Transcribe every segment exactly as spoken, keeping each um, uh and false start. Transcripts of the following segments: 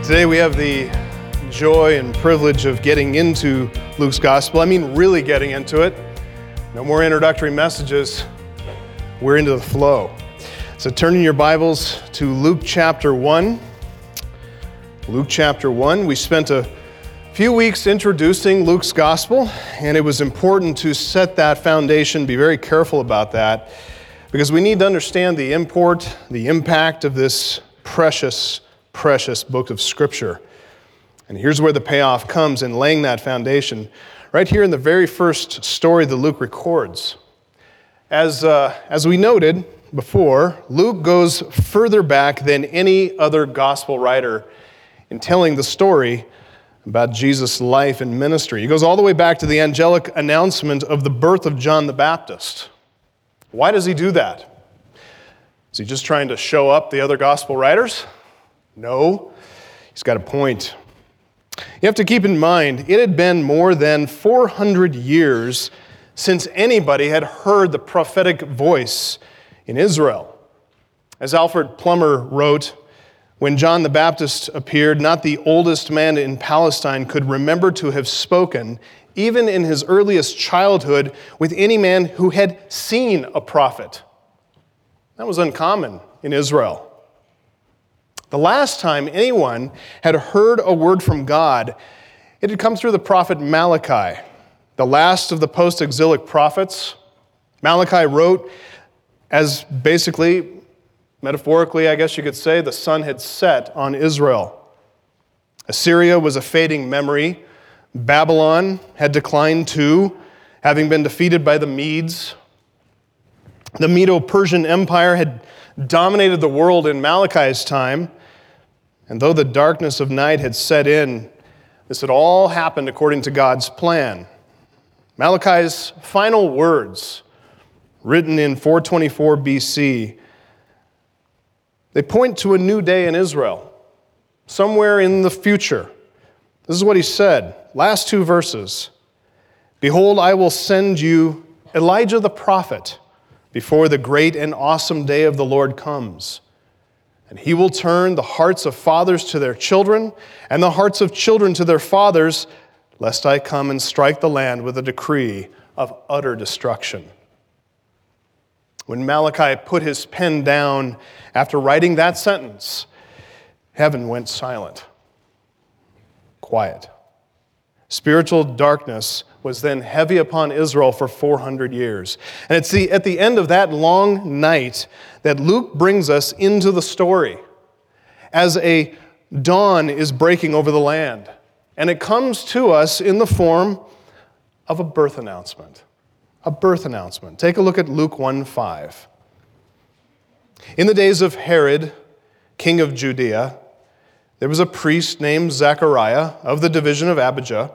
Today we have the joy and privilege of getting into Luke's gospel. I mean, really getting into it. No more introductory messages. We're into the flow. So turn in your Bibles to Luke chapter one. Luke chapter one. We spent a few weeks introducing Luke's gospel, and it was important to set that foundation, be very careful about that, because we need to understand the import, the impact of this precious, precious book of Scripture. And here's where the payoff comes in laying that foundation, right here in the very first story that Luke records. As, uh, as we noted before, Luke goes further back than any other gospel writer in telling the story about Jesus' life and ministry. He goes all the way back to the angelic announcement of the birth of John the Baptist. Why does he do that? Is he just trying to show up the other gospel writers? No, he's got a point. You have to keep in mind, it had been more than four hundred years since anybody had heard the prophetic voice in Israel. As Alfred Plummer wrote, when John the Baptist appeared, not the oldest man in Palestine could remember to have spoken, even in his earliest childhood, with any man who had seen a prophet. That was uncommon in Israel. The last time anyone had heard a word from God, it had come through the prophet Malachi, the last of the post-exilic prophets. Malachi wrote as basically, metaphorically, I guess you could say, the sun had set on Israel. Assyria was a fading memory. Babylon had declined too, having been defeated by the Medes. The Medo-Persian Empire had dominated the world in Malachi's time. And though the darkness of night had set in, this had all happened according to God's plan. Malachi's final words, written in four twenty-four B C, they point to a new day in Israel, somewhere in the future. This is what he said, last two verses. Behold, I will send you Elijah the prophet before the great and awesome day of the Lord comes. And he will turn the hearts of fathers to their children, and the hearts of children to their fathers, lest I come and strike the land with a decree of utter destruction. When Malachi put his pen down after writing that sentence, heaven went silent, quiet. Spiritual darkness was then heavy upon Israel for four hundred years. And it's the, at the end of that long night that Luke brings us into the story as a dawn is breaking over the land. And it comes to us in the form of a birth announcement. A birth announcement. Take a look at Luke one five. In the days of Herod, king of Judea, there was a priest named Zechariah of the division of Abijah.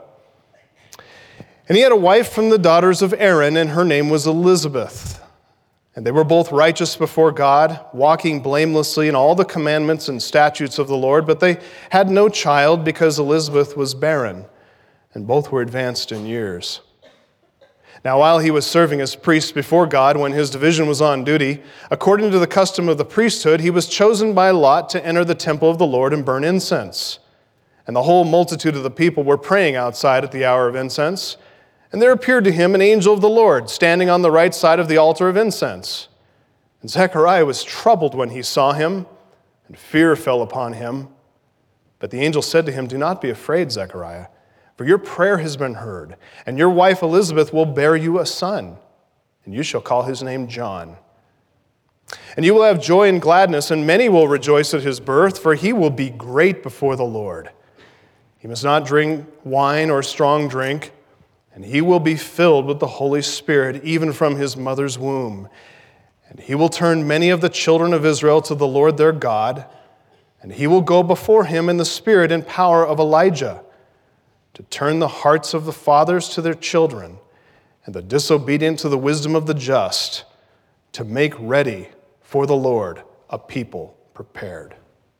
And he had a wife from the daughters of Aaron, and her name was Elizabeth. And they were both righteous before God, walking blamelessly in all the commandments and statutes of the Lord, but they had no child because Elizabeth was barren, and both were advanced in years. Now, while he was serving as priest before God, when his division was on duty, according to the custom of the priesthood, he was chosen by lot to enter the temple of the Lord and burn incense. And the whole multitude of the people were praying outside at the hour of incense. And there appeared to him an angel of the Lord, standing on the right side of the altar of incense. And Zechariah was troubled when he saw him, and fear fell upon him. But the angel said to him, "Do not be afraid, Zechariah, for your prayer has been heard, and your wife Elizabeth will bear you a son, and you shall call his name John. And you will have joy and gladness, and many will rejoice at his birth, for he will be great before the Lord. He must not drink wine or strong drink, and he will be filled with the Holy Spirit, even from his mother's womb. And he will turn many of the children of Israel to the Lord their God, and he will go before him in the spirit and power of Elijah, to turn the hearts of the fathers to their children, and the disobedient to the wisdom of the just, to make ready for the Lord a people prepared."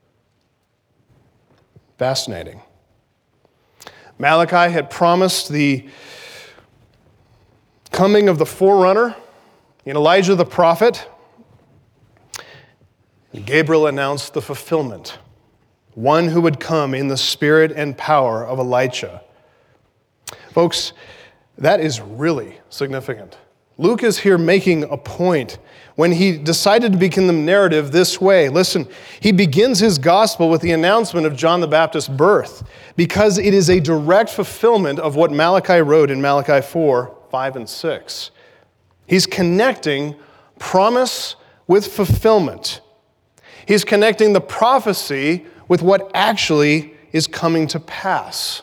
Fascinating. Malachi had promised the coming of the forerunner in Elijah the prophet. And Gabriel announced the fulfillment one who would come in the spirit and power of Elijah. Folks, that is really significant. Luke is here making a point when he decided to begin the narrative this way. Listen, he begins his gospel with the announcement of John the Baptist's birth because it is a direct fulfillment of what Malachi wrote in Malachi four, five, and six. He's connecting promise with fulfillment. He's connecting the prophecy with what actually is coming to pass.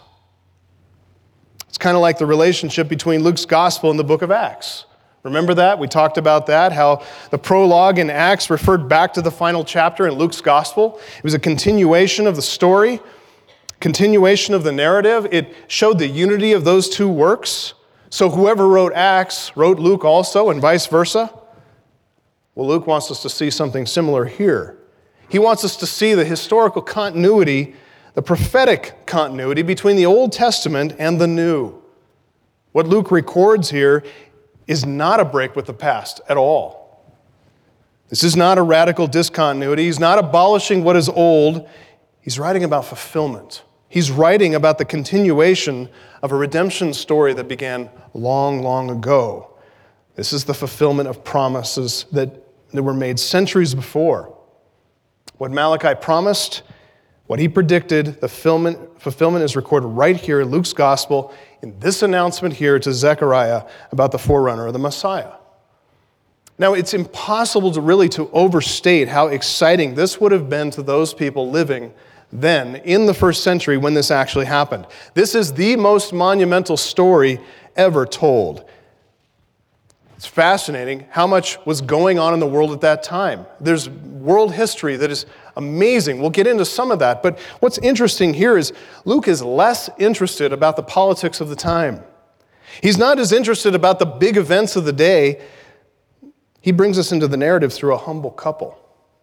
It's kind of like the relationship between Luke's gospel and the book of Acts. Remember that? We talked about that, how the prologue in Acts referred back to the final chapter in Luke's gospel. It was a continuation of the story, continuation of the narrative. It showed the unity of those two works. So whoever wrote Acts wrote Luke also, and vice versa. Well, Luke wants us to see something similar here. He wants us to see the historical continuity, the prophetic continuity between the Old Testament and the New. What Luke records here is not a break with the past at all. This is not a radical discontinuity. He's not abolishing what is old. He's writing about fulfillment. He's writing about the continuation of a redemption story that began long, long ago. This is the fulfillment of promises that, that were made centuries before. What Malachi promised, what he predicted, the fulfillment, fulfillment is recorded right here in Luke's gospel in this announcement here to Zechariah about the forerunner of the Messiah. Now, it's impossible to really to overstate how exciting this would have been to those people living then in the first century when this actually happened. This is the most monumental story ever told. It's fascinating how much was going on in the world at that time. There's world history that is amazing. We'll get into some of that. But what's interesting here is Luke is less interested about the politics of the time. He's not as interested about the big events of the day. He brings us into the narrative through a humble couple.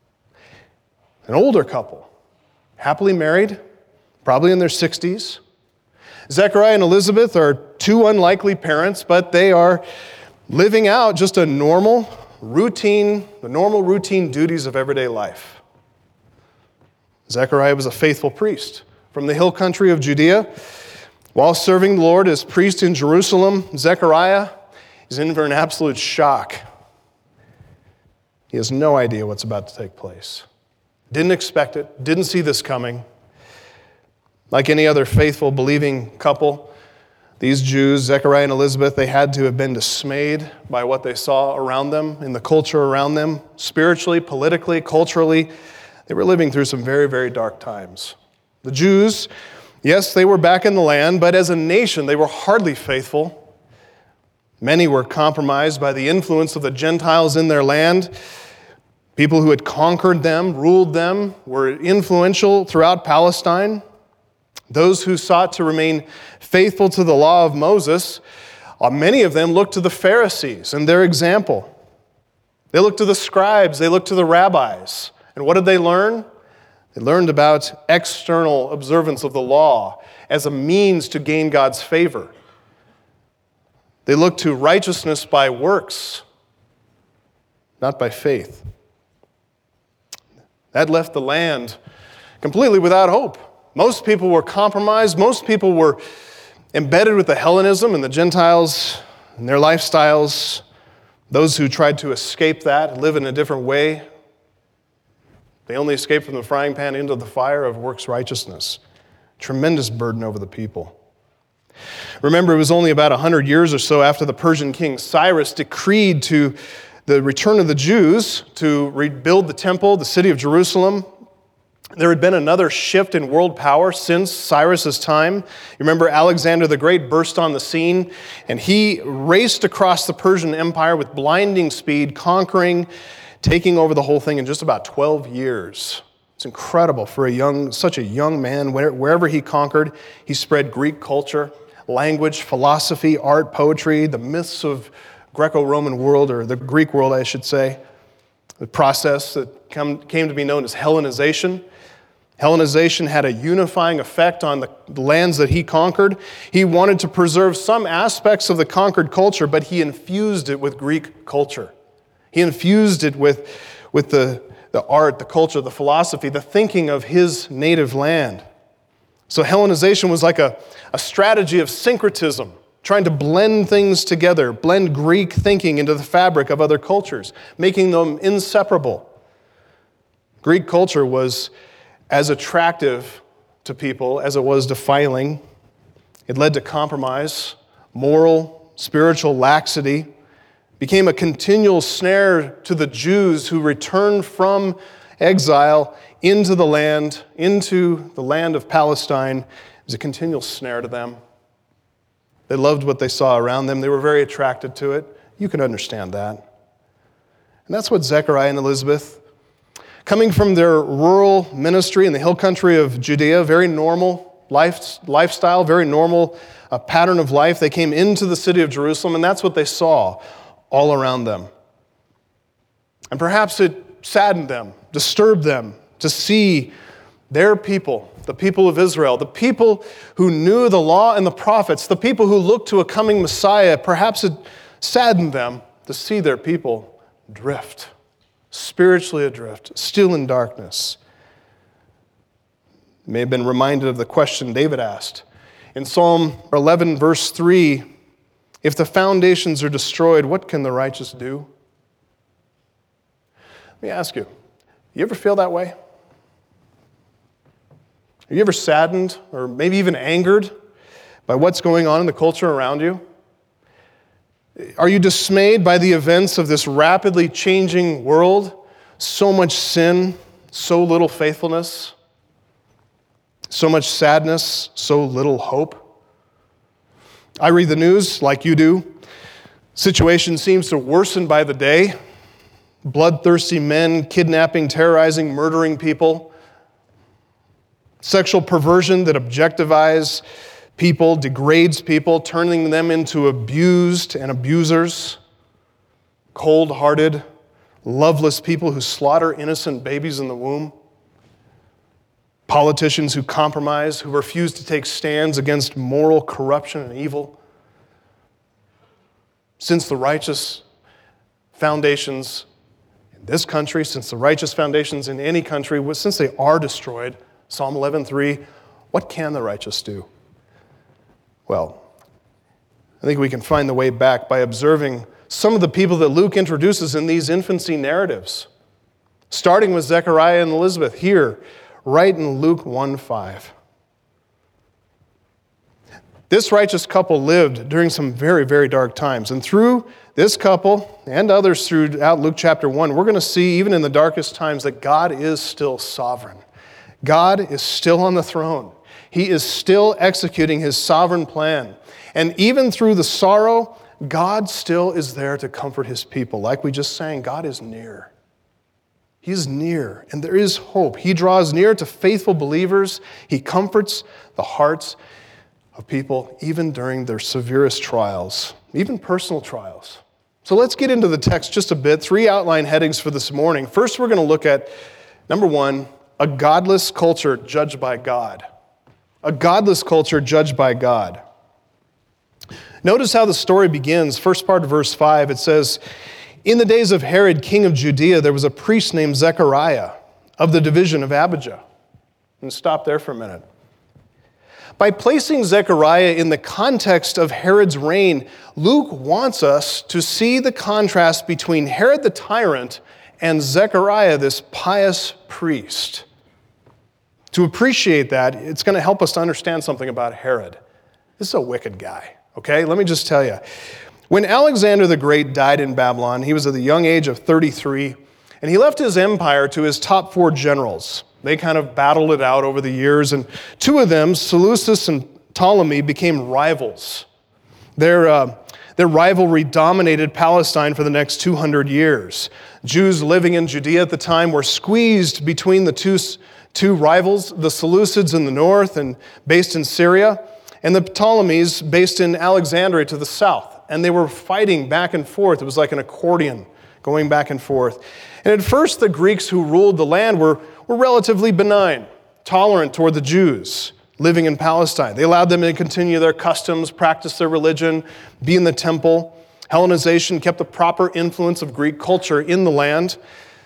An older couple, happily married, probably in their sixties. Zechariah and Elizabeth are two unlikely parents, but they are living out just a normal routine, the normal routine duties of everyday life. Zechariah was a faithful priest from the hill country of Judea. While serving the Lord as priest in Jerusalem, Zechariah is in for an absolute shock. He has no idea what's about to take place. Didn't expect it, didn't see this coming. Like any other faithful, believing couple, these Jews, Zechariah and Elizabeth, they had to have been dismayed by what they saw around them, in the culture around them, spiritually, politically, culturally. They were living through some very, very dark times. The Jews, yes, they were back in the land, but as a nation, they were hardly faithful. Many were compromised by the influence of the Gentiles in their land. People who had conquered them, ruled them, were influential throughout Palestine. Those who sought to remain faithful to the law of Moses, uh, many of them looked to the Pharisees and their example. They looked to the scribes, they looked to the rabbis. And what did they learn? They learned about external observance of the law as a means to gain God's favor. They looked to righteousness by works, not by faith. That left the land completely without hope. Most people were compromised. Most people were embedded with the Hellenism and the Gentiles and their lifestyles. Those who tried to escape that, live in a different way, they only escaped from the frying pan into the fire of works righteousness. Tremendous burden over the people. Remember, it was only about one hundred years or so after the Persian king Cyrus decreed to the return of the Jews to rebuild the temple, the city of Jerusalem. There had been another shift in world power since Cyrus's time. You remember Alexander the Great burst on the scene, and he raced across the Persian Empire with blinding speed, conquering, taking over the whole thing in just about twelve years. It's incredible for a young, such a young man. Wherever he conquered, he spread Greek culture, language, philosophy, art, poetry, the myths of Greco-Roman world, or the Greek world, I should say. The process that come, came to be known as Hellenization. Hellenization had a unifying effect on the lands that he conquered. He wanted to preserve some aspects of the conquered culture, but he infused it with Greek culture. He infused it with, with the, the art, the culture, the philosophy, the thinking of his native land. So Hellenization was like a, a strategy of syncretism, trying to blend things together, blend Greek thinking into the fabric of other cultures, making them inseparable. Greek culture was as attractive to people as it was defiling. It led to compromise, moral, spiritual laxity, became a continual snare to the Jews who returned from exile into the land, into the land of Palestine. It was a continual snare to them. They loved what they saw around them. They were very attracted to it. You can understand that. And that's what Zechariah and Elizabeth, coming from their rural ministry in the hill country of Judea, very normal life, lifestyle, very normal uh, pattern of life, they came into the city of Jerusalem, and that's what they saw all around them. And perhaps it saddened them, disturbed them to see their people, the people of Israel, the people who knew the law and the prophets, the people who looked to a coming Messiah. Perhaps it saddened them to see their people drift, spiritually adrift, still in darkness. You may have been reminded of the question David asked in Psalm eleven, verse three, if the foundations are destroyed, what can the righteous do? Let me ask you, you ever feel that way? Are you ever saddened or maybe even angered by what's going on in the culture around you? Are you dismayed by the events of this rapidly changing world? So much sin, so little faithfulness, so much sadness, so little hope. I read the news like you do. Situation seems to worsen by the day. Bloodthirsty men kidnapping, terrorizing, murdering people. Sexual perversion that objectifies people, degrades people, turning them into abused and abusers. Cold-hearted, loveless people who slaughter innocent babies in the womb. Politicians who compromise, who refuse to take stands against moral corruption and evil. Since the righteous foundations in this country, since the righteous foundations in any country, since they are destroyed, Psalm eleven three, what can the righteous do? Well, I think we can find the way back by observing some of the people that Luke introduces in these infancy narratives, starting with Zechariah and Elizabeth here, right in Luke one five. This righteous couple lived during some very, very dark times. And through this couple and others throughout Luke chapter one, we're going to see, even in the darkest times, that God is still sovereign. God is still on the throne. He is still executing his sovereign plan. And even through the sorrow, God still is there to comfort his people. Like we just sang, God is near. He is near, and there is hope. He draws near to faithful believers. He comforts the hearts of people even during their severest trials, even personal trials. So let's get into the text just a bit. Three outline headings for this morning. First, we're going to look at, number one, a godless culture judged by God. A godless culture judged by God. Notice how the story begins. First part of verse five, it says, in the days of Herod, king of Judea, there was a priest named Zechariah of the division of Abijah. And stop there for a minute. By placing Zechariah in the context of Herod's reign, Luke wants us to see the contrast between Herod the tyrant and Zechariah, this pious priest. To appreciate that, it's going to help us to understand something about Herod. This is a wicked guy, okay? Let me just tell you. When Alexander the Great died in Babylon, he was at the young age of thirty-three, and he left his empire to his top four generals. They kind of battled it out over the years, and two of them, Seleucus and Ptolemy, became rivals. Their, uh, their rivalry dominated Palestine for the next two hundred years. Jews living in Judea at the time were squeezed between the two, two rivals, the Seleucids in the north and based in Syria, and the Ptolemies based in Alexandria to the south. And they were fighting back and forth. It was like an accordion going back and forth. And at first, the Greeks who ruled the land were, were relatively benign, tolerant toward the Jews living in Palestine. They allowed them to continue their customs, practice their religion, be in the temple. Hellenization kept the proper influence of Greek culture in the land.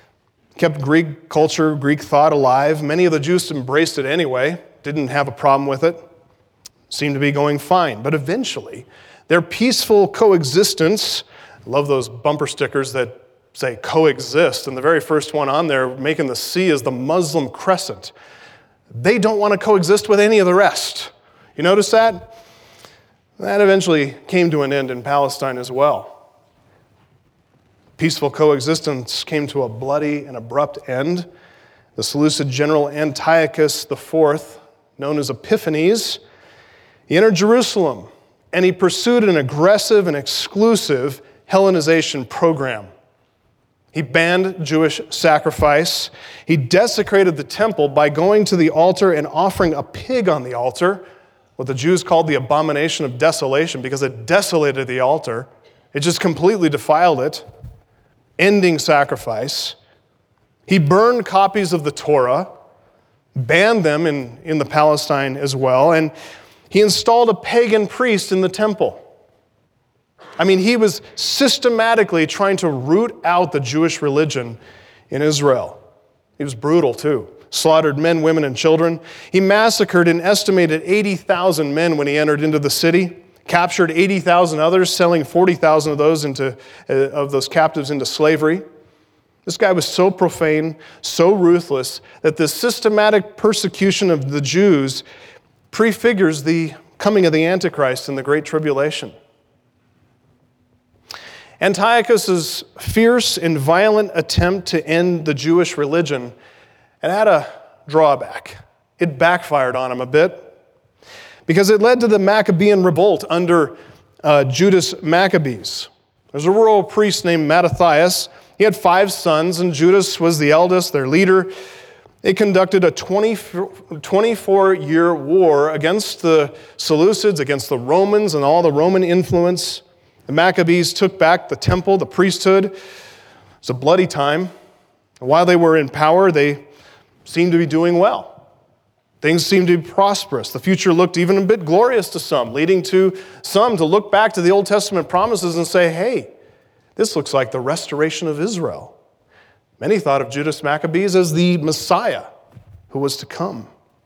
kept Greek culture, Greek thought alive. Many of the Jews embraced it anyway, didn't have a problem with it, seemed to be going fine. But eventually, their peaceful coexistence, I love those bumper stickers that say coexist, and the very first one on there making the C is the Muslim crescent. They don't want to coexist with any of the rest. You notice that? That eventually came to an end in Palestine as well. Peaceful coexistence came to a bloody and abrupt end. The Seleucid general Antiochus the Fourth, known as Epiphanes, he entered Jerusalem and he pursued an aggressive and exclusive Hellenization program. He banned Jewish sacrifice. He desecrated the temple by going to the altar and offering a pig on the altar, what the Jews called the abomination of desolation, because it desolated the altar. It just completely defiled it, ending sacrifice. He burned copies of the Torah, banned them in, in the Palestine as well, and he installed a pagan priest in the temple. I mean, he was systematically trying to root out the Jewish religion in Israel. He was brutal too. Slaughtered men, women, and children. He massacred an estimated eighty thousand men when he entered into the city, captured eighty thousand others, selling forty thousand of those into uh, of those captives into slavery. This guy was so profane, so ruthless, that the systematic persecution of the Jews prefigures the coming of the Antichrist in the Great Tribulation. Antiochus' fierce and violent attempt to end the Jewish religion, it had a drawback. It backfired on him a bit because it led to the Maccabean revolt under uh, Judas Maccabees. There's a rural priest named Mattathias. He had five sons, and Judas was the eldest, their leader. They conducted a twenty-four-year war against the Seleucids, against the Romans and all the Roman influence. The Maccabees took back the temple, the priesthood. It was a bloody time. And while they were in power, they seemed to be doing well. Things seemed to be prosperous. The future looked even a bit glorious to some, leading to some to look back to the Old Testament promises and say, hey, this looks like the restoration of Israel. Many thought of Judas Maccabees as the Messiah who was to come.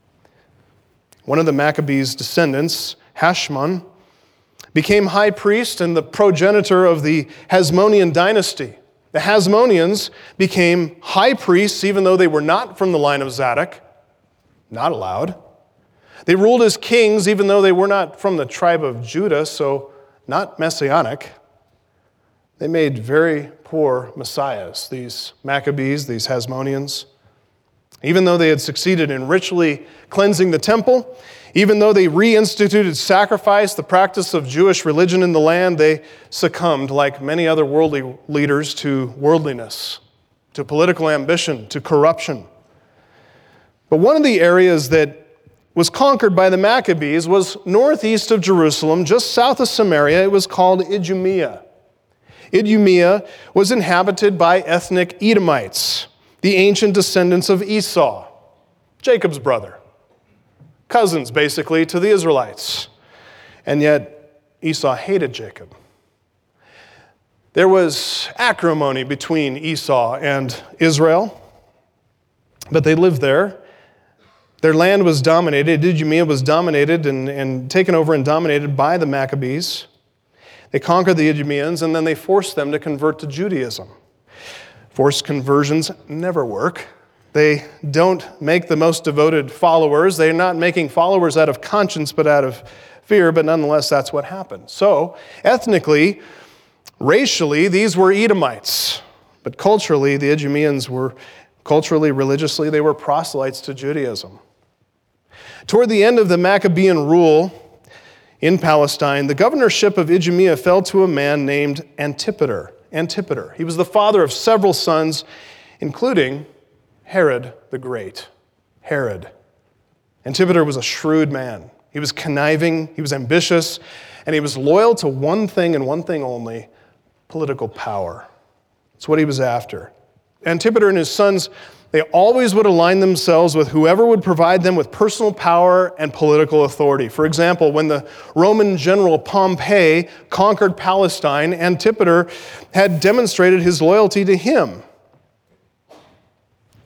One of the Maccabees' descendants, Hashmon, became high priest and the progenitor of the Hasmonean dynasty. The Hasmoneans became high priests even though they were not from the line of Zadok, not allowed. They ruled as kings even though they were not from the tribe of Judah, so not messianic. They made very poor messiahs, these Maccabees, these Hasmoneans. Even though they had succeeded in ritually cleansing the temple, even though they reinstituted sacrifice, the practice of Jewish religion in the land, they succumbed, like many other worldly leaders, to worldliness, to political ambition, to corruption. But one of the areas that was conquered by the Maccabees was northeast of Jerusalem, just south of Samaria. It was called Idumea. Idumea was inhabited by ethnic Edomites, the ancient descendants of Esau, Jacob's brother. Cousins, basically, to the Israelites. And yet, Esau hated Jacob. There was acrimony between Esau and Israel, but they lived there. Their land was dominated. Idumea was dominated and, and taken over and dominated by the Maccabees. They conquered the Idumeans, and then they forced them to convert to Judaism. Forced conversions never work. They don't make the most devoted followers. They're not making followers out of conscience, but out of fear, but nonetheless, that's what happened. So, ethnically, racially, these were Edomites. But culturally, the Idumeans were, culturally, religiously, they were proselytes to Judaism. Toward the end of the Maccabean rule in Palestine, the governorship of Idumea fell to a man named Antipater. Antipater. He was the father of several sons, including Herod the Great. Herod. Antipater was a shrewd man. He was conniving, he was ambitious, and he was loyal to one thing and one thing only, political power. That's what he was after. Antipater and his sons, they always would align themselves with whoever would provide them with personal power and political authority. For example, when the Roman general Pompey conquered Palestine, Antipater had demonstrated his loyalty to him.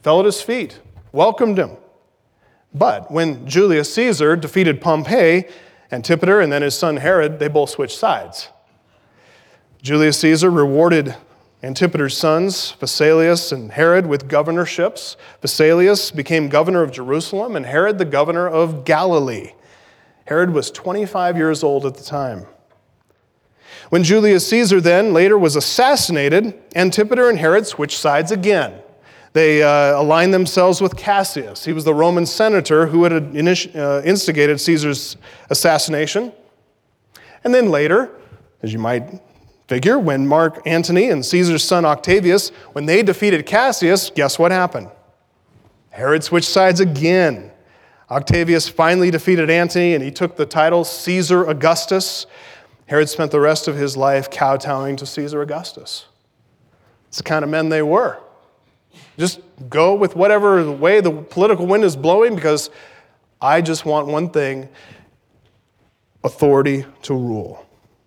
fell at his feet, welcomed him. But when Julius Caesar defeated Pompey, Antipater, and then his son Herod, they both switched sides. Julius Caesar rewarded Antipater's sons, Phasaelus and Herod, with governorships. Phasaelus became governor of Jerusalem, and Herod the governor of Galilee. Herod was twenty-five years old at the time. When Julius Caesar then later was assassinated, Antipater and Herod switched sides again. They uh, aligned themselves with Cassius. He was the Roman senator who had initi- uh, instigated Caesar's assassination. And then later, as you might figure, when Mark Antony and Caesar's son Octavius, when they defeated Cassius, guess what happened? Herod switched sides again. Octavius finally defeated Antony, and he took the title Caesar Augustus. Herod spent the rest of his life kowtowing to Caesar Augustus. It's the kind of men they were. Just go with whatever way the political wind is blowing, because I just want one thing: authority to rule.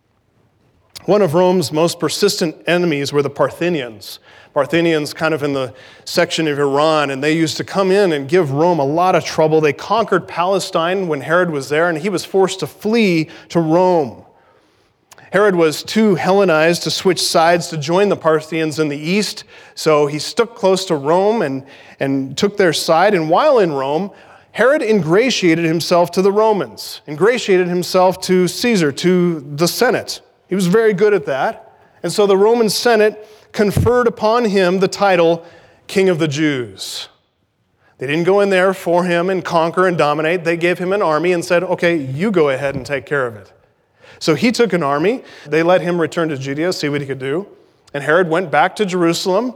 One of Rome's most persistent enemies were the Parthians. Parthians kind of in the section of Iran, and they used to come in and give Rome a lot of trouble. They conquered Palestine when Herod was there, and he was forced to flee to Rome. Herod was too Hellenized to switch sides to join the Parthians in the east, so he stuck close to Rome and, and took their side. And while in Rome, Herod ingratiated himself to the Romans, ingratiated himself to Caesar, to the Senate. He was very good at that. And so the Roman Senate conferred upon him the title King of the Jews. They didn't go in there for him and conquer and dominate. They gave him an army and said, okay, you go ahead and take care of it. So he took an army. They let him return to Judea, see what he could do. And Herod went back to Jerusalem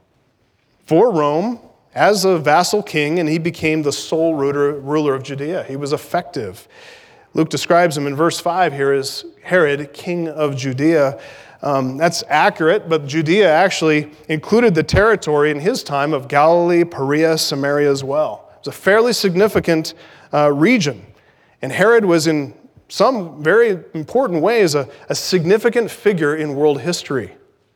for Rome as a vassal king, and he became the sole ruler of Judea. He was effective. Luke describes him in verse five here as Herod, king of Judea. Um, that's accurate, but Judea actually included the territory in his time of Galilee, Perea, Samaria as well. It was a fairly significant uh, region. And Herod was in some very important ways a, a significant figure in world history.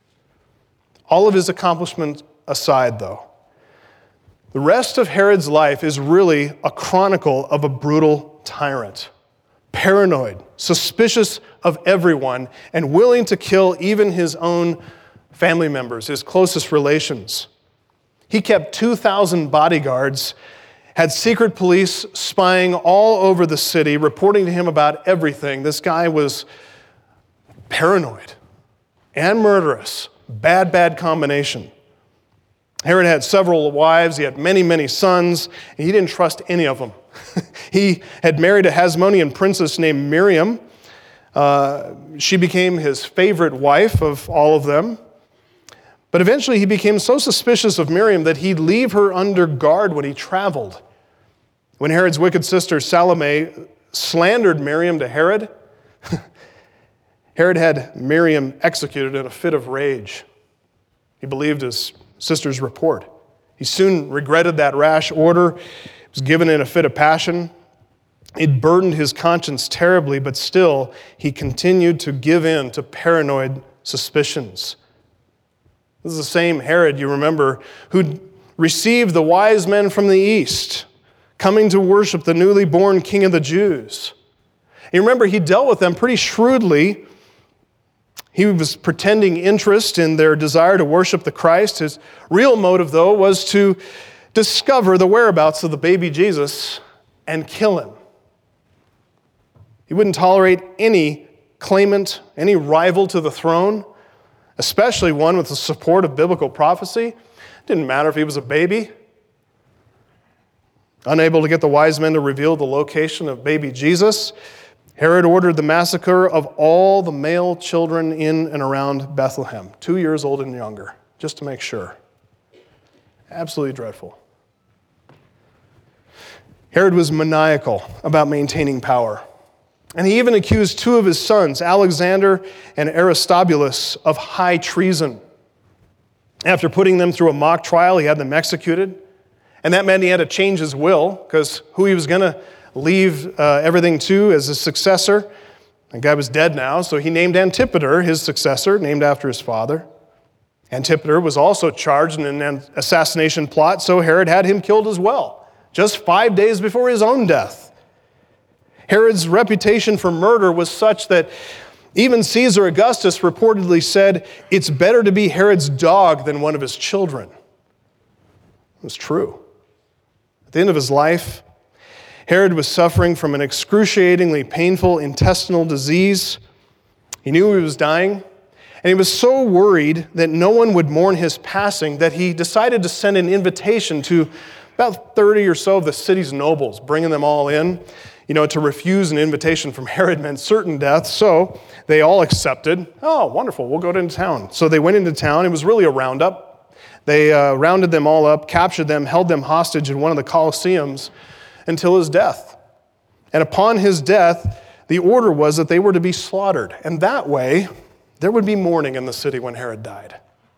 All of his accomplishments aside, though, the rest of Herod's life is really a chronicle of a brutal tyrant. Paranoid, suspicious of everyone, and willing to kill even his own family members, his closest relations. He kept two thousand bodyguards, had secret police spying all over the city, reporting to him about everything. This guy was paranoid and murderous. Bad, bad combination. Herod had several wives. He had many, many sons, and he didn't trust any of them. He had married a Hasmonean princess named Miriam. Uh, she became his favorite wife of all of them. But eventually he became so suspicious of Miriam that he'd leave her under guard when he traveled. When Herod's wicked sister Salome slandered Miriam to Herod, Herod had Miriam executed in a fit of rage. He believed his sister's report. He soon regretted that rash order. He was given in a fit of passion. It burdened his conscience terribly, but still he continued to give in to paranoid suspicions. This is the same Herod, you remember, who received the wise men from the east, coming to worship the newly born King of the Jews. You remember he dealt with them pretty shrewdly. He was pretending interest in their desire to worship the Christ. His real motive, though, was to discover the whereabouts of the baby Jesus and kill him. He wouldn't tolerate any claimant, any rival to the throne, especially one with the support of biblical prophecy. It didn't matter if he was a baby. Unable to get the wise men to reveal the location of baby Jesus, Herod ordered the massacre of all the male children in and around Bethlehem, two years old and younger, just to make sure. Absolutely dreadful. Herod was maniacal about maintaining power. And he even accused two of his sons, Alexander and Aristobulus, of high treason. After putting them through a mock trial, he had them executed. And that meant he had to change his will, because who he was going to leave uh, everything to as his successor, the guy was dead now, so he named Antipater his successor, named after his father. Antipater was also charged in an assassination plot, so Herod had him killed as well, just five days before his own death. Herod's reputation for murder was such that even Caesar Augustus reportedly said, "It's better to be Herod's dog than one of his children." It was true. At the end of his life, Herod was suffering from an excruciatingly painful intestinal disease. He knew he was dying, and he was so worried that no one would mourn his passing that he decided to send an invitation to about thirty or so of the city's nobles, bringing them all in. You know, to refuse an invitation from Herod meant certain death, so they all accepted. Oh, wonderful, we'll go into town. So they went into town. It was really a roundup. They uh, rounded them all up, captured them, held them hostage in one of the Colosseums until his death. And upon his death, the order was that they were to be slaughtered. And that way, there would be mourning in the city when Herod died.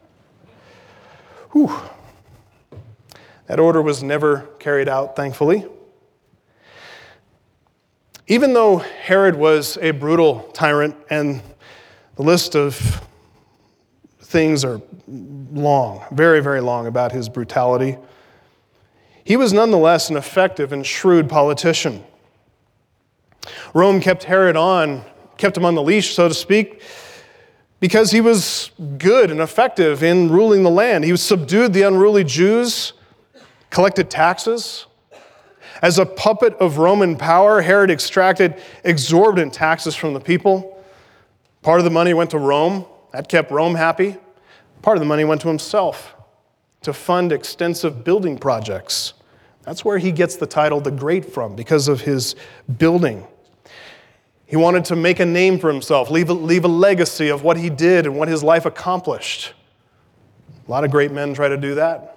Whew. That order was never carried out, thankfully. Even though Herod was a brutal tyrant, and the list of things are long, very, very long about his brutality, he was nonetheless an effective and shrewd politician. Rome kept Herod on, kept him on the leash, so to speak, because he was good and effective in ruling the land. He subdued the unruly Jews, collected taxes. As a puppet of Roman power, Herod extracted exorbitant taxes from the people. Part of the money went to Rome. That kept Rome happy. Part of the money went to himself to fund extensive building projects. That's where he gets the title the Great from, because of his building. He wanted to make a name for himself, leave a, leave a legacy of what he did and what his life accomplished. A lot of great men try to do that.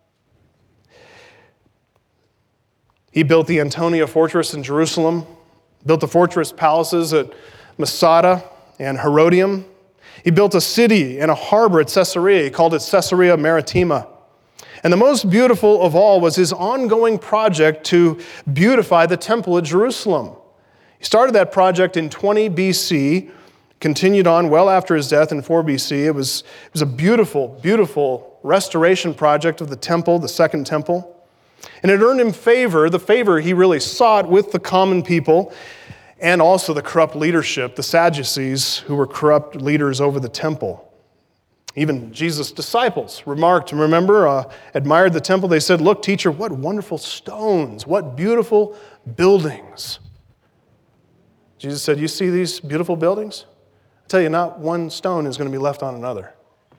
He built the Antonia fortress in Jerusalem, built the fortress palaces at Masada and Herodium. He built a city and a harbor at Caesarea. He called it Caesarea Maritima. And the most beautiful of all was his ongoing project to beautify the temple at Jerusalem. He started that project in twenty B C, continued on well after his death in four B C. It was, it was a beautiful, beautiful restoration project of the temple, the second temple. And it earned him favor, the favor he really sought with the common people and also the corrupt leadership, the Sadducees, who were corrupt leaders over the temple. Even Jesus' disciples remarked, remember, uh, admired the temple. They said, "Look, teacher, what wonderful stones, what beautiful buildings." Jesus said, "You see these beautiful buildings? I tell you, not one stone is going to be left on another."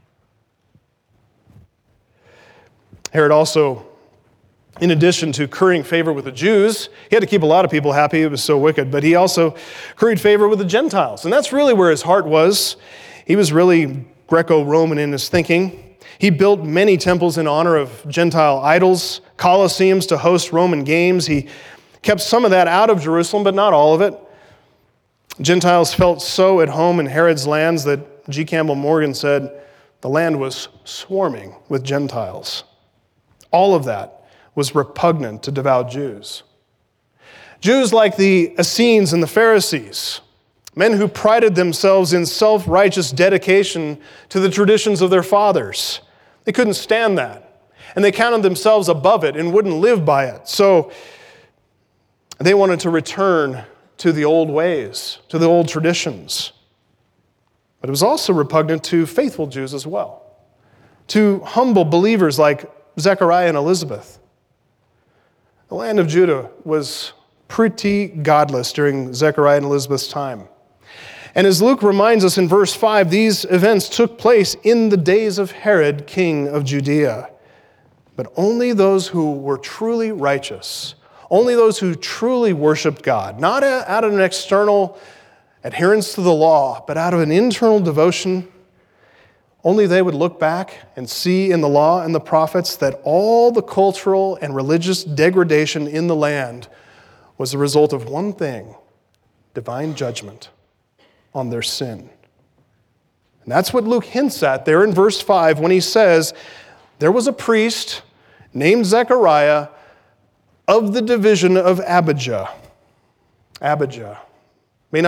Herod also, in addition to currying favor with the Jews, he had to keep a lot of people happy. It was so wicked. But he also curried favor with the Gentiles. And that's really where his heart was. He was really Greco-Roman in his thinking. He built many temples in honor of Gentile idols, colosseums to host Roman games. He kept some of that out of Jerusalem, but not all of it. Gentiles felt so at home in Herod's lands that G. Campbell Morgan said the land was swarming with Gentiles. All of that was repugnant to devout Jews. Jews like the Essenes and the Pharisees, men who prided themselves in self-righteous dedication to the traditions of their fathers. They couldn't stand that, and they counted themselves above it and wouldn't live by it. So they wanted to return to the old ways, to the old traditions. But it was also repugnant to faithful Jews as well, to humble believers like Zechariah and Elizabeth. The land of Judah was pretty godless during Zechariah and Elizabeth's time. And as Luke reminds us in verse five, these events took place in the days of Herod, king of Judea. But only those who were truly righteous, only those who truly worshiped God, not out of an external adherence to the law, but out of an internal devotion, only they would look back and see in the law and the prophets that all the cultural and religious degradation in the land was the result of one thing: divine judgment on their sin. And that's what Luke hints at there in verse five when he says, there was a priest named Zechariah of the division of Abijah. Abijah. May not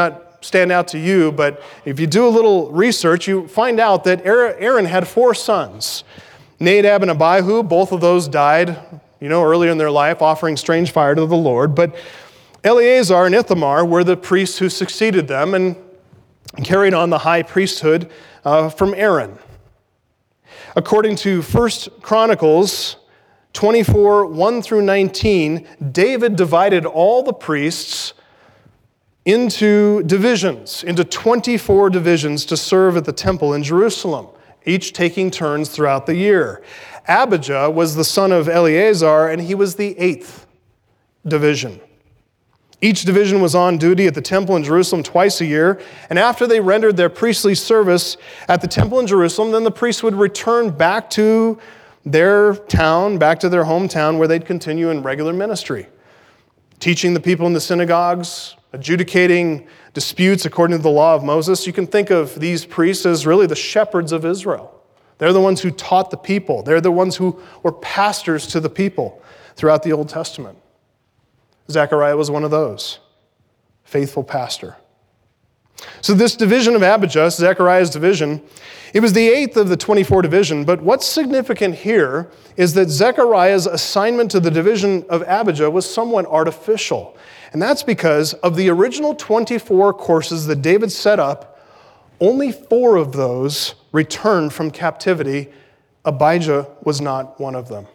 stand out to you, but if you do a little research, you find out that Aaron had four sons. Nadab and Abihu, both of those died, you know, earlier in their life, offering strange fire to the Lord. But Eleazar and Ithamar were the priests who succeeded them and carried on the high priesthood uh, from Aaron. According to First Chronicles twenty-four, one through nineteen, David divided all the priests into divisions, into twenty-four divisions to serve at the temple in Jerusalem, each taking turns throughout the year. Abijah was the son of Eleazar, and he was the eighth division. Each division was on duty at the temple in Jerusalem twice a year, and after they rendered their priestly service at the temple in Jerusalem, then the priests would return back to their town, back to their hometown, where they'd continue in regular ministry, teaching the people in the synagogues, adjudicating disputes according to the law of Moses. You can think of these priests as really the shepherds of Israel. They're the ones who taught the people. They're the ones who were pastors to the people throughout the Old Testament. Zechariah was one of those, faithful pastor. So this division of Abijah, Zechariah's division, it was the eighth of the twenty-four division, but what's significant here is that Zechariah's assignment to the division of Abijah was somewhat artificial. And that's because of the original twenty-four courses that David set up, only four of those returned from captivity. Abijah was not one of them.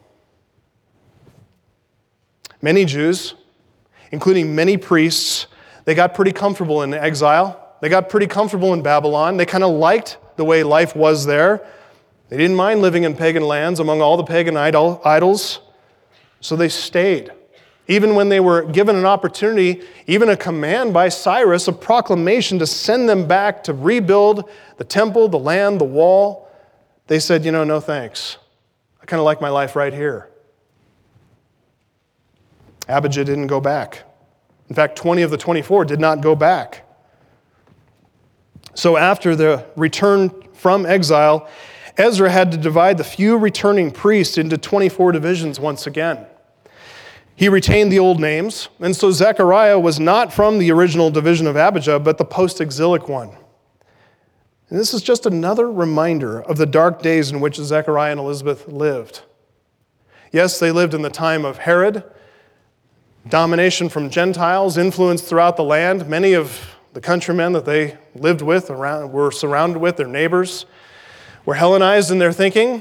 Many Jews, including many priests, they got pretty comfortable in exile. They got pretty comfortable in Babylon. They kind of liked the way life was there. They didn't mind living in pagan lands among all the pagan idol, idols, so they stayed. Even when they were given an opportunity, even a command by Cyrus, a proclamation to send them back to rebuild the temple, the land, the wall, they said, you know, no thanks. I kind of like my life right here. Abijah didn't go back. In fact, twenty of the twenty-four did not go back. So after the return from exile, Ezra had to divide the few returning priests into twenty-four divisions once again. He retained the old names, and so Zechariah was not from the original division of Abijah, but the post-exilic one. And this is just another reminder of the dark days in which Zechariah and Elizabeth lived. Yes, they lived in the time of Herod, domination from Gentiles, influence throughout the land. Many of the countrymen that they lived with, around, were surrounded with, their neighbors, were Hellenized in their thinking.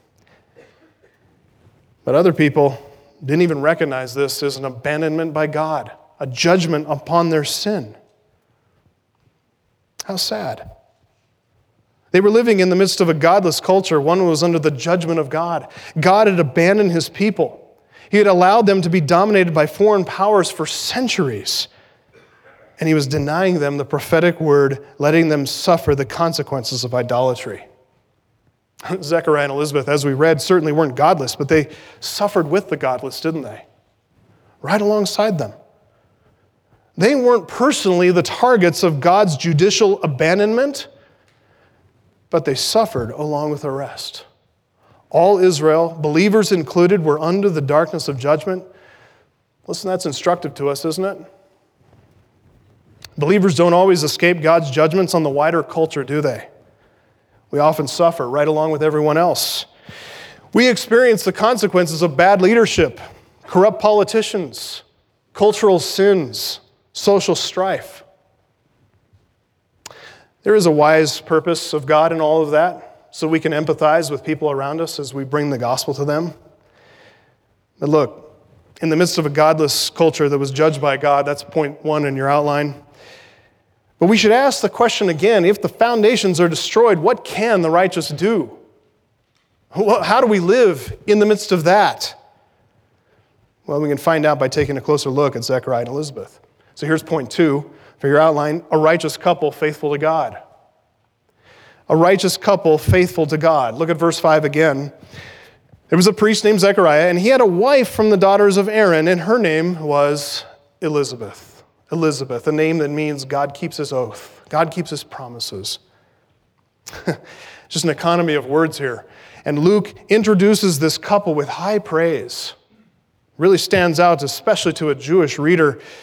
But other people didn't even recognize this as an abandonment by God, a judgment upon their sin. How sad. They were living in the midst of a godless culture. One was under the judgment of God. God had abandoned his people. He had allowed them to be dominated by foreign powers for centuries. And he was denying them the prophetic word, letting them suffer the consequences of idolatry. Zechariah and Elizabeth, as we read, certainly weren't godless, but they suffered with the godless, didn't they? Right alongside them. They weren't personally the targets of God's judicial abandonment, but they suffered along with the rest. All Israel, believers included, were under the darkness of judgment. Listen, that's instructive to us, isn't it? Believers don't always escape God's judgments on the wider culture, do they? We often suffer right along with everyone else. We experience the consequences of bad leadership, corrupt politicians, cultural sins, social strife. There is a wise purpose of God in all of that, so we can empathize with people around us as we bring the gospel to them. But look, in the midst of a godless culture that was judged by God, that's point one in your outline. But we should ask the question again, if the foundations are destroyed, what can the righteous do? How do we live in the midst of that? Well, we can find out by taking a closer look at Zechariah and Elizabeth. So here's point two for your outline, a righteous couple faithful to God. A righteous couple faithful to God. Look at verse five again. There was a priest named Zechariah, and he had a wife from the daughters of Aaron, and her name was Elizabeth. Elizabeth, a name that means God keeps his oath. God keeps his promises. Just an economy of words here. And Luke introduces this couple with high praise. Really stands out, especially to a Jewish reader.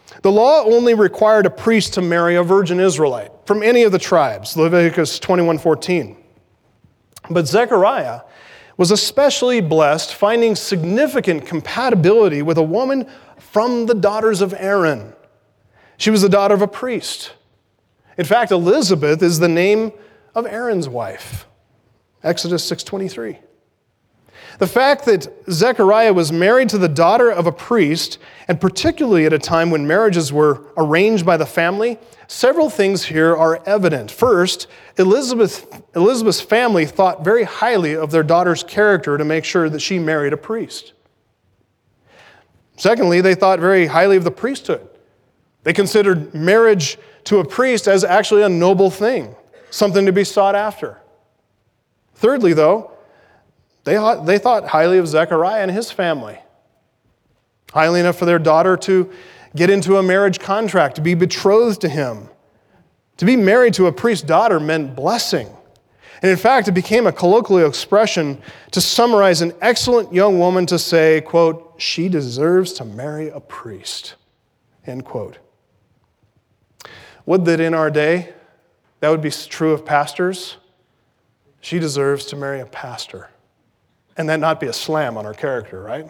The law only required a priest to marry a virgin Israelite from any of the tribes, Leviticus twenty-one fourteen. But Zechariah was especially blessed, finding significant compatibility with a woman from the daughters of Aaron. She was the daughter of a priest. In fact, Elizabeth is the name of Aaron's wife. Exodus six twenty-three. The fact that Zechariah was married to the daughter of a priest, and particularly at a time when marriages were arranged by the family, several things here are evident. First, Elizabeth, Elizabeth's family thought very highly of their daughter's character to make sure that she married a priest. Secondly, they thought very highly of the priesthood. They considered marriage to a priest as actually a noble thing, something to be sought after. Thirdly, though, They, they thought highly of Zechariah and his family. Highly enough for their daughter to get into a marriage contract, to be betrothed to him. To be married to a priest's daughter meant blessing. And in fact, it became a colloquial expression to summarize an excellent young woman to say, quote, she deserves to marry a priest, end quote. Would that in our day, that would be true of pastors? She deserves to marry a pastor. And that not be a slam on her character, right?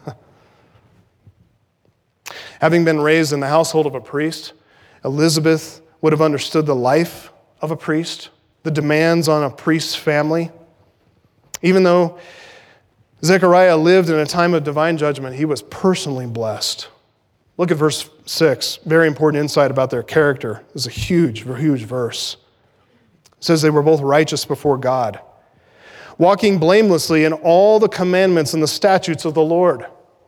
Having been raised in the household of a priest, Elizabeth would have understood the life of a priest, the demands on a priest's family. Even though Zechariah lived in a time of divine judgment, he was personally blessed. Look at verse six. Very important insight about their character. This is a huge, huge verse. It says they were both righteous before God, walking blamelessly in all the commandments and the statutes of the Lord.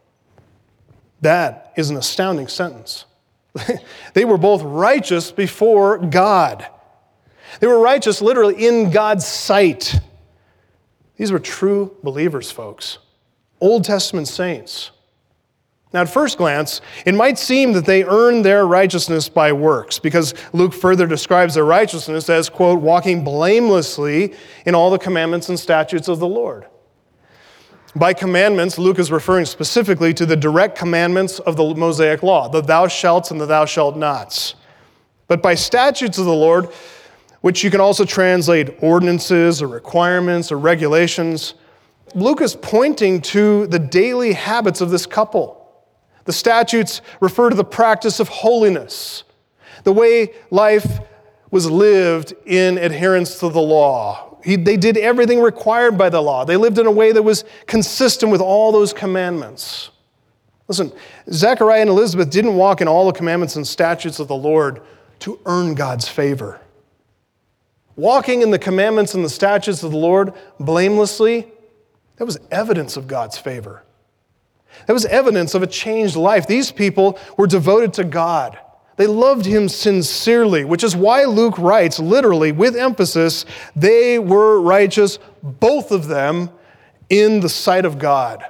That is an astounding sentence. They were both righteous before God. They were righteous literally in God's sight. These were true believers, folks. Old Testament saints. Now, at first glance, it might seem that they earned their righteousness by works, because Luke further describes their righteousness as, quote, walking blamelessly in all the commandments and statutes of the Lord. By commandments, Luke is referring specifically to the direct commandments of the Mosaic law, the thou shalts and the thou shalt nots. But by statutes of the Lord, which you can also translate ordinances or requirements or regulations, Luke is pointing to the daily habits of this couple. The statutes refer to the practice of holiness, the way life was lived in adherence to the law. He, they did everything required by the law. They lived in a way that was consistent with all those commandments. Listen, Zechariah and Elizabeth didn't walk in all the commandments and statutes of the Lord to earn God's favor. Walking in the commandments and the statutes of the Lord blamelessly, that was evidence of God's favor. That was evidence of a changed life. These people were devoted to God. They loved him sincerely, which is why Luke writes, literally, with emphasis, they were righteous, both of them, in the sight of God.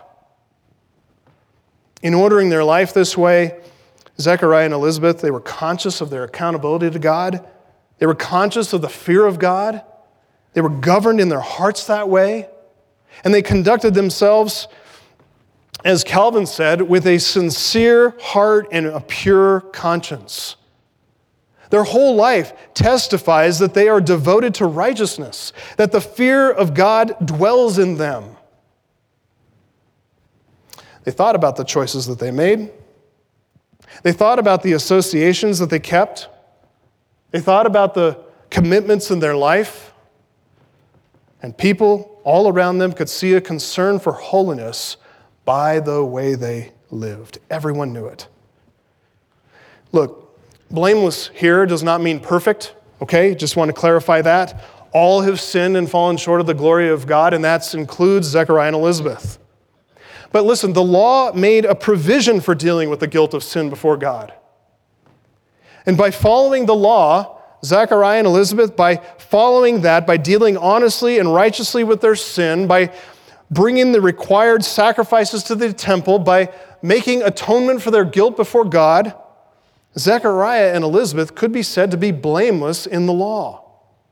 In ordering their life this way, Zechariah and Elizabeth, they were conscious of their accountability to God. They were conscious of the fear of God. They were governed in their hearts that way. And they conducted themselves, as Calvin said, with a sincere heart and a pure conscience. Their whole life testifies that they are devoted to righteousness, that the fear of God dwells in them. They thought about the choices that they made. They thought about the associations that they kept. They thought about the commitments in their life. And people all around them could see a concern for holiness by the way they lived. Everyone knew it. Look, blameless here does not mean perfect, okay? Just want to clarify that. All have sinned and fallen short of the glory of God, and that includes Zechariah and Elizabeth. But listen, the law made a provision for dealing with the guilt of sin before God. And by following the law, Zechariah and Elizabeth, by following that, by dealing honestly and righteously with their sin, by bringing the required sacrifices to the temple, by making atonement for their guilt before God, Zechariah and Elizabeth could be said to be blameless in the law.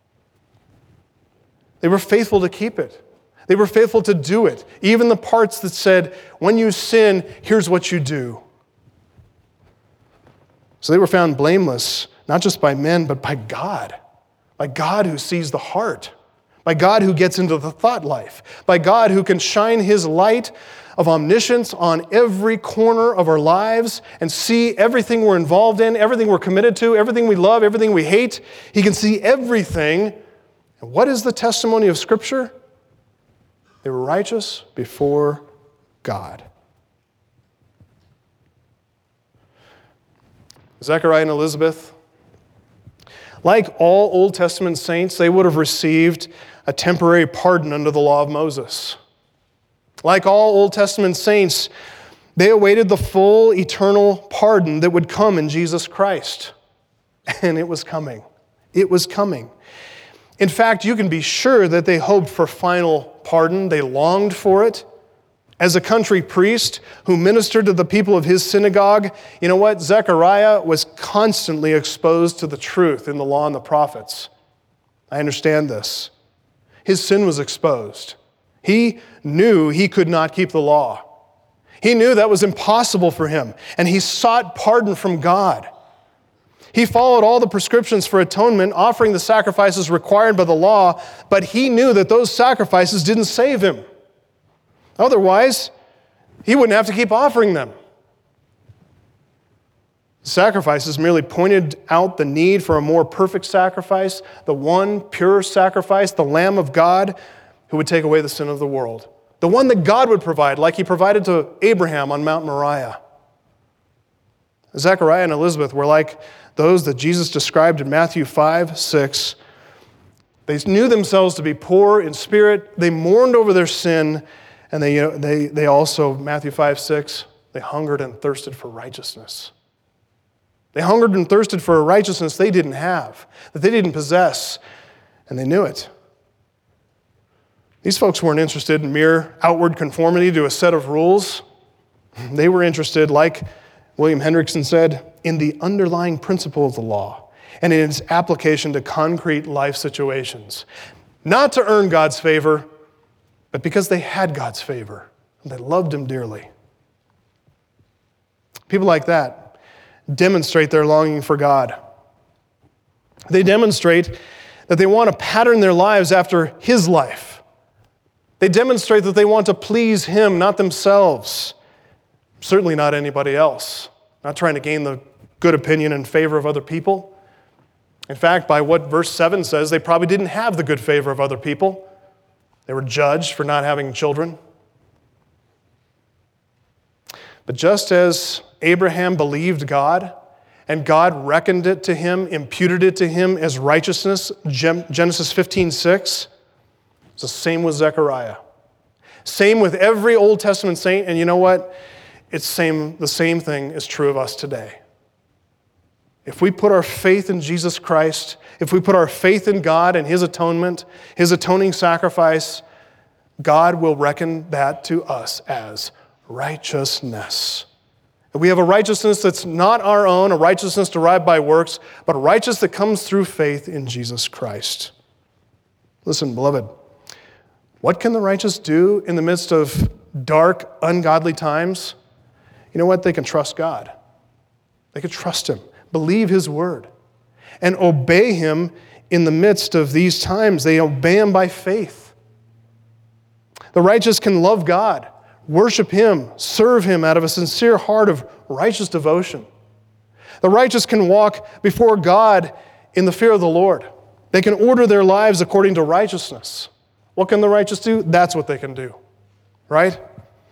They were faithful to keep it. They were faithful to do it. Even the parts that said, when you sin, here's what you do. So they were found blameless, not just by men, but by God. By God who sees the heart. By God who gets into the thought life. By God who can shine his light of omniscience on every corner of our lives and see everything we're involved in, everything we're committed to, everything we love, everything we hate. He can see everything. And what is the testimony of Scripture? They were righteous before God. Zechariah and Elizabeth, like all Old Testament saints, they would have received a temporary pardon under the law of Moses. Like all Old Testament saints, they awaited the full eternal pardon that would come in Jesus Christ. And it was coming. It was coming. In fact, you can be sure that they hoped for final pardon. They longed for it. As a country priest who ministered to the people of his synagogue, you know what? Zechariah was constantly exposed to the truth in the law and the prophets. I understand this. His sin was exposed. He knew he could not keep the law. He knew that was impossible for him, and he sought pardon from God. He followed all the prescriptions for atonement, offering the sacrifices required by the law, but he knew that those sacrifices didn't save him. Otherwise, he wouldn't have to keep offering them. Sacrifices merely pointed out the need for a more perfect sacrifice, the one pure sacrifice, the Lamb of God who would take away the sin of the world. The one that God would provide, like he provided to Abraham on Mount Moriah. Zechariah and Elizabeth were like those that Jesus described in Matthew five, six. They knew themselves to be poor in spirit. They mourned over their sin. And they, you know, they, they also, Matthew five, six, they hungered and thirsted for righteousness. They hungered and thirsted for a righteousness they didn't have, that they didn't possess, and they knew it. These folks weren't interested in mere outward conformity to a set of rules. They were interested, like William Hendrickson said, in the underlying principle of the law and in its application to concrete life situations. Not to earn God's favor, but because they had God's favor and they loved him dearly. People like that demonstrate their longing for God. They demonstrate that they want to pattern their lives after his life. They demonstrate that they want to please him, not themselves. Certainly not anybody else. Not trying to gain the good opinion and favor of other people. In fact, by what verse seven says, they probably didn't have the good favor of other people. They were judged for not having children. But just as Abraham believed God, and God reckoned it to him, imputed it to him as righteousness, Genesis fifteen six, it's the same with Zechariah. Same with every Old Testament saint, and you know what? It's same, the same thing is true of us today. If we put our faith in Jesus Christ, if we put our faith in God and his atonement, his atoning sacrifice, God will reckon that to us as righteousness. And we have a righteousness that's not our own, a righteousness derived by works, but a righteousness that comes through faith in Jesus Christ. Listen, beloved, what can the righteous do in the midst of dark, ungodly times? You know what? They can trust God. They can trust him, believe his word, and obey him in the midst of these times. They obey him by faith. The righteous can love God, worship him, serve him out of a sincere heart of righteous devotion. The righteous can walk before God in the fear of the Lord. They can order their lives according to righteousness. What can the righteous do? That's what they can do, right?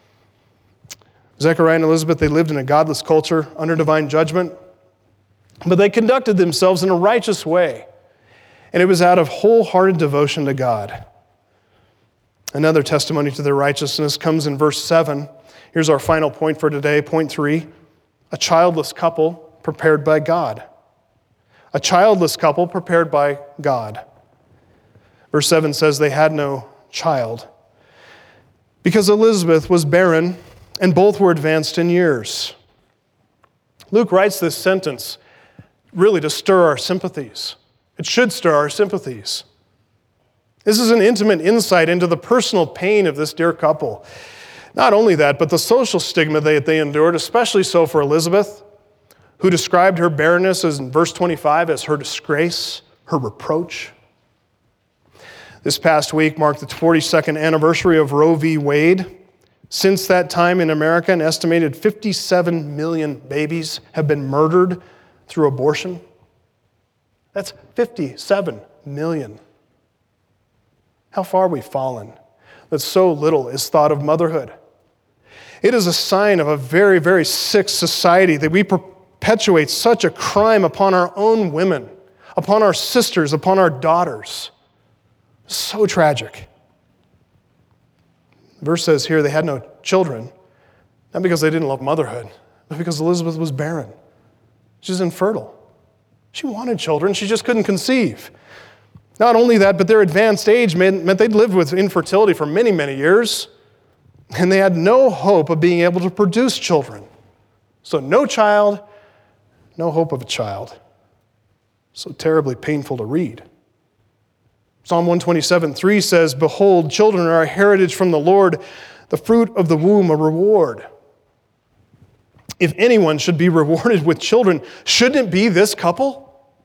Zechariah and Elizabeth, they lived in a godless culture under divine judgment, but they conducted themselves in a righteous way, and it was out of wholehearted devotion to God. Another testimony to their righteousness comes in verse seven. Here's our final point for today, point three. A childless couple prepared by God. A childless couple prepared by God. Verse seven says they had no child because Elizabeth was barren and both were advanced in years. Luke writes this sentence really to stir our sympathies. It should stir our sympathies. This is an intimate insight into the personal pain of this dear couple. Not only that, but the social stigma that they endured, especially so for Elizabeth, who described her barrenness as in verse twenty-five as her disgrace, her reproach. This past week marked the forty-second anniversary of Roe v. Wade. Since that time in America, an estimated fifty-seven million babies have been murdered through abortion. That's fifty-seven million. How far we've fallen that so little is thought of motherhood. It is a sign of a very, very sick society that we perpetuate such a crime upon our own women, upon our sisters, upon our daughters. So tragic. The verse says here they had no children, not because they didn't love motherhood, but because Elizabeth was barren. She was infertile. She wanted children, she just couldn't conceive. Not only that, but their advanced age meant, meant they'd lived with infertility for many, many years, and they had no hope of being able to produce children. So no child, no hope of a child. So terribly painful to read. Psalm one twenty-seven three says, "Behold, children are a heritage from the Lord, the fruit of the womb a reward." If anyone should be rewarded with children, shouldn't it be this couple?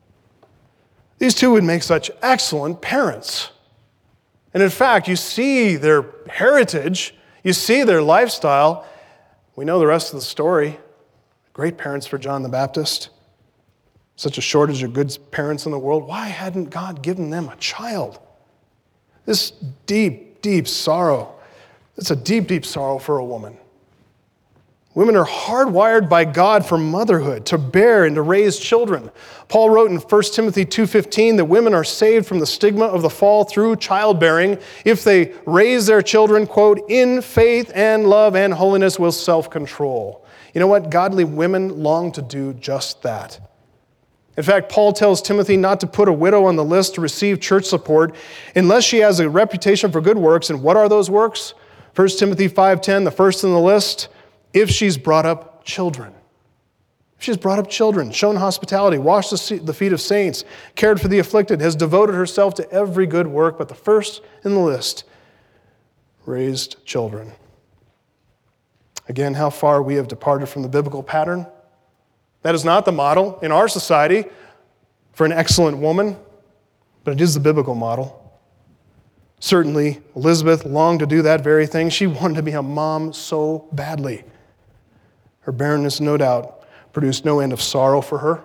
These two would make such excellent parents. And in fact, you see their heritage, you see their lifestyle. We know the rest of the story. Great parents for John the Baptist. Such a shortage of good parents in the world. Why hadn't God given them a child? This deep, deep sorrow. It's a deep, deep sorrow for a woman. Women are hardwired by God for motherhood, to bear and to raise children. Paul wrote in First Timothy two fifteen that women are saved from the stigma of the fall through childbearing if they raise their children, quote, in faith and love and holiness with self-control. You know what? Godly women long to do just that. In fact, Paul tells Timothy not to put a widow on the list to receive church support unless she has a reputation for good works. And what are those works? First Timothy five ten, the first in the list, if she's brought up children. If she's brought up children, shown hospitality, washed the feet of saints, cared for the afflicted, has devoted herself to every good work, but the first in the list, raised children. Again, how far we have departed from the biblical pattern. That is not the model in our society for an excellent woman, but it is the biblical model. Certainly, Elizabeth longed to do that very thing. She wanted to be a mom so badly. Her barrenness, no doubt, produced no end of sorrow for her.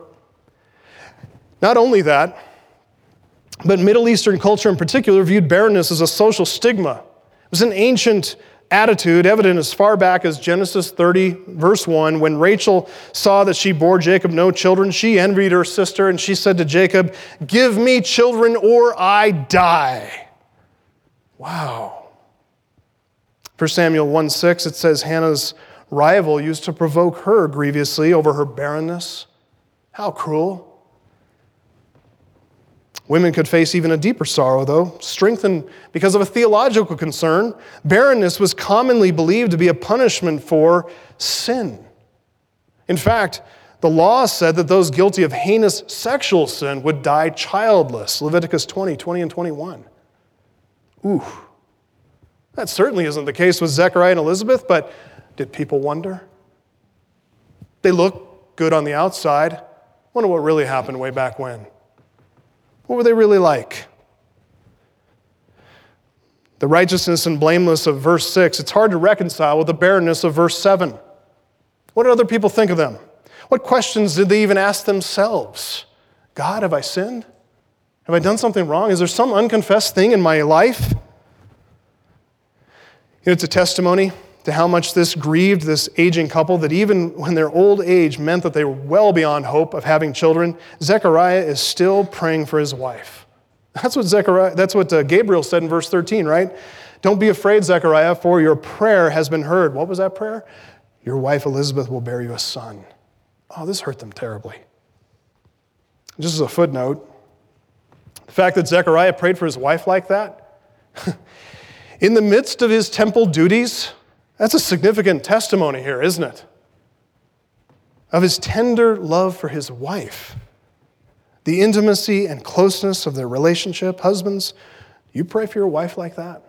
Not only that, but Middle Eastern culture in particular viewed barrenness as a social stigma. It was an ancient attitude evident as far back as Genesis thirty, verse one. When Rachel saw that she bore Jacob no children, she envied her sister, and she said to Jacob, "Give me children or I die." Wow. First Samuel one six, it says Hannah's rival used to provoke her grievously over her barrenness. How cruel. Women could face even a deeper sorrow, though, strengthened because of a theological concern. Barrenness was commonly believed to be a punishment for sin. In fact, the law said that those guilty of heinous sexual sin would die childless. Leviticus twenty, twenty and twenty-one. Ooh. That certainly isn't the case with Zechariah and Elizabeth, but did people wonder? They look good on the outside. Wonder what really happened way back when. What were they really like? The righteousness and blameless of verse six, it's hard to reconcile with the barrenness of verse seven. What did other people think of them? What questions did they even ask themselves? God, have I sinned? Have I done something wrong? Is there some unconfessed thing in my life? You know, it's a testimony to how much this grieved this aging couple that even when their old age meant that they were well beyond hope of having children, Zechariah is still praying for his wife. That's what Zechariah, that's what uh, Gabriel said in verse thirteen, right? Don't be afraid, Zechariah, for your prayer has been heard. What was that prayer? Your wife Elizabeth will bear you a son. Oh, this hurt them terribly. Just as a footnote, the fact that Zechariah prayed for his wife like that, in the midst of his temple duties, that's a significant testimony here, isn't it? Of his tender love for his wife. The intimacy and closeness of their relationship. Husbands, you pray for your wife like that?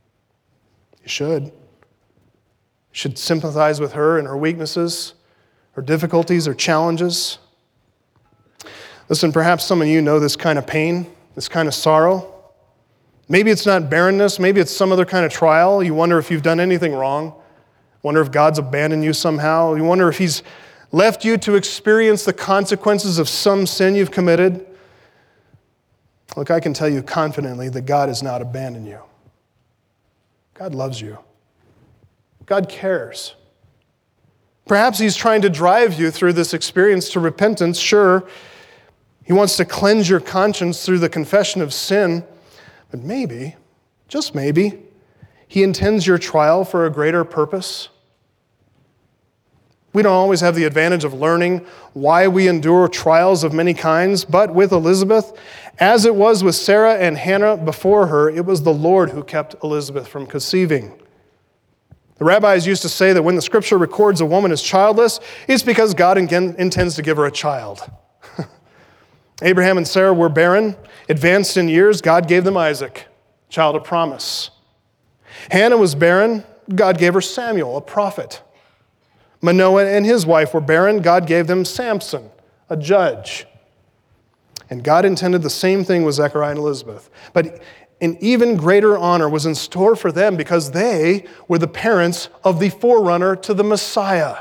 You should. You should sympathize with her and her weaknesses, or difficulties or challenges. Listen, perhaps some of you know this kind of pain, this kind of sorrow. Maybe it's not barrenness, maybe it's some other kind of trial. You wonder if you've done anything wrong. Wonder if God's abandoned you somehow. You wonder if he's left you to experience the consequences of some sin you've committed. Look, I can tell you confidently that God has not abandoned you. God loves you. God cares. Perhaps he's trying to drive you through this experience to repentance. Sure, he wants to cleanse your conscience through the confession of sin. But maybe, just maybe, he intends your trial for a greater purpose. We don't always have the advantage of learning why we endure trials of many kinds, but with Elizabeth, as it was with Sarah and Hannah before her, it was the Lord who kept Elizabeth from conceiving. The rabbis used to say that when the scripture records a woman as childless, it's because God intends to give her a child. Abraham and Sarah were barren, advanced in years. God gave them Isaac, child of promise. Hannah was barren. God gave her Samuel, a prophet. Manoah and his wife were barren. God gave them Samson, a judge. And God intended the same thing with Zechariah and Elizabeth. But an even greater honor was in store for them because they were the parents of the forerunner to the Messiah.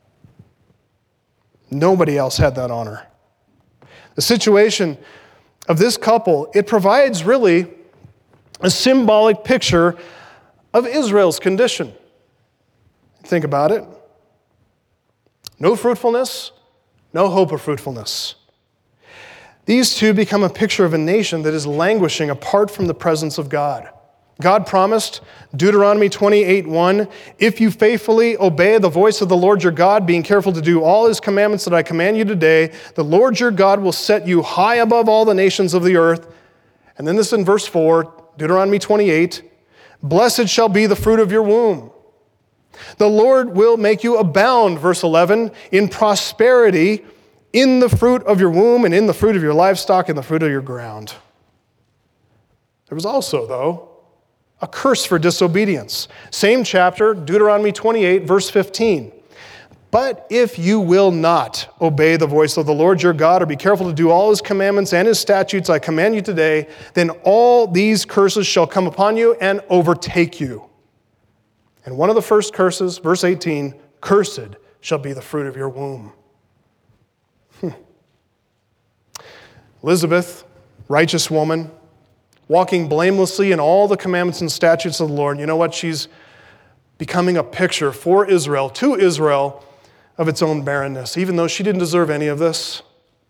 Nobody else had that honor. The situation of this couple, it provides really a symbolic picture of Israel's condition. Think about it. No fruitfulness, no hope of fruitfulness. These two become a picture of a nation that is languishing apart from the presence of God. God promised, Deuteronomy twenty-eight one, if you faithfully obey the voice of the Lord your God, being careful to do all his commandments that I command you today, the Lord your God will set you high above all the nations of the earth. And then this in verse four, Deuteronomy twenty-eight, blessed shall be the fruit of your womb. The Lord will make you abound, verse eleven, in prosperity, in the fruit of your womb and in the fruit of your livestock and the fruit of your ground. There was also, though, a curse for disobedience. Same chapter, Deuteronomy twenty-eight, verse fifteen. But if you will not obey the voice of the Lord your God or be careful to do all his commandments and his statutes I command you today, then all these curses shall come upon you and overtake you. And one of the first curses, verse eighteen, cursed shall be the fruit of your womb. Hmm. Elizabeth, righteous woman, walking blamelessly in all the commandments and statutes of the Lord. You know what? She's becoming a picture for Israel, to Israel, of its own barrenness. Even though she didn't deserve any of this,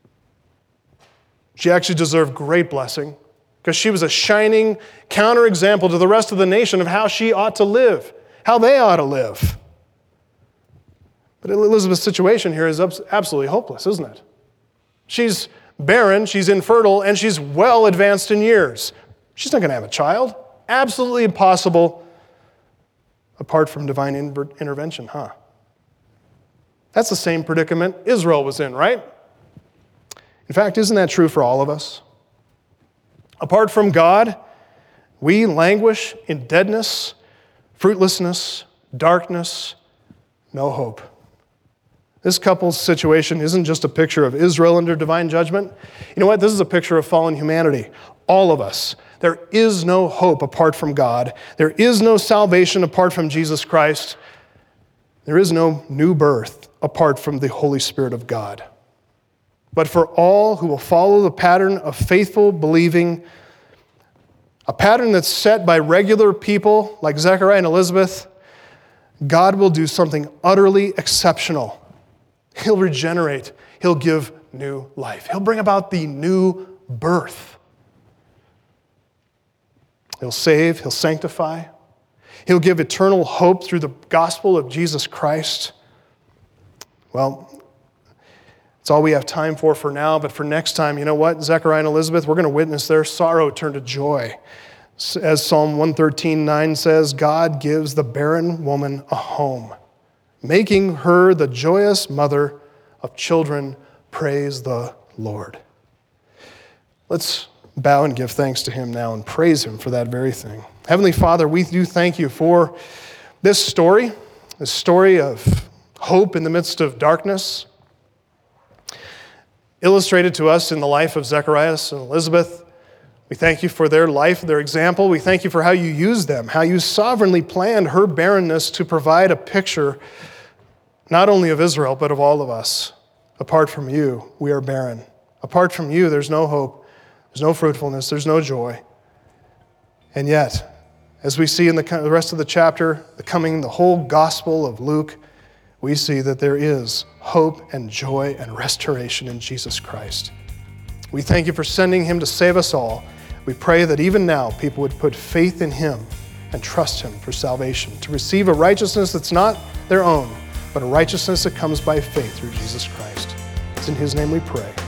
she actually deserved great blessing because she was a shining counterexample to the rest of the nation of how she ought to live, how they ought to live. But Elizabeth's situation here is absolutely hopeless, isn't it? She's barren, she's infertile, and she's well advanced in years. She's not going to have a child. Absolutely impossible apart from divine intervention, huh? That's the same predicament Israel was in, right? In fact, isn't that true for all of us? Apart from God, we languish in deadness, fruitlessness, darkness, no hope. This couple's situation isn't just a picture of Israel under divine judgment. You know what? This is a picture of fallen humanity. All of us. There is no hope apart from God. There is no salvation apart from Jesus Christ. There is no new birth apart from the Holy Spirit of God. But for all who will follow the pattern of faithful believing, a pattern that's set by regular people like Zechariah and Elizabeth, God will do something utterly exceptional. He'll regenerate. He'll give new life. He'll bring about the new birth. He'll save. He'll sanctify. He'll give eternal hope through the gospel of Jesus Christ. Well, it's all we have time for for now, but for next time, you know what? Zechariah and Elizabeth, we're going to witness their sorrow turn to joy. As Psalm one thirteen nine says, God gives the barren woman a home, making her the joyous mother of children. Praise the Lord. Let's bow and give thanks to him now and praise him for that very thing. Heavenly Father, we do thank you for this story, this story of hope in the midst of darkness, illustrated to us in the life of Zacharias and Elizabeth. We thank you for their life, their example. We thank you for how you used them, how you sovereignly planned her barrenness to provide a picture not only of Israel, but of all of us. Apart from you, we are barren. Apart from you, there's no hope, there's no fruitfulness, there's no joy. And yet, as we see in the rest of the chapter, the coming, the whole gospel of Luke, we see that there is hope and joy and restoration in Jesus Christ. We thank you for sending him to save us all. We pray that even now people would put faith in him and trust him for salvation, to receive a righteousness that's not their own, but a righteousness that comes by faith through Jesus Christ. It's in his name we pray.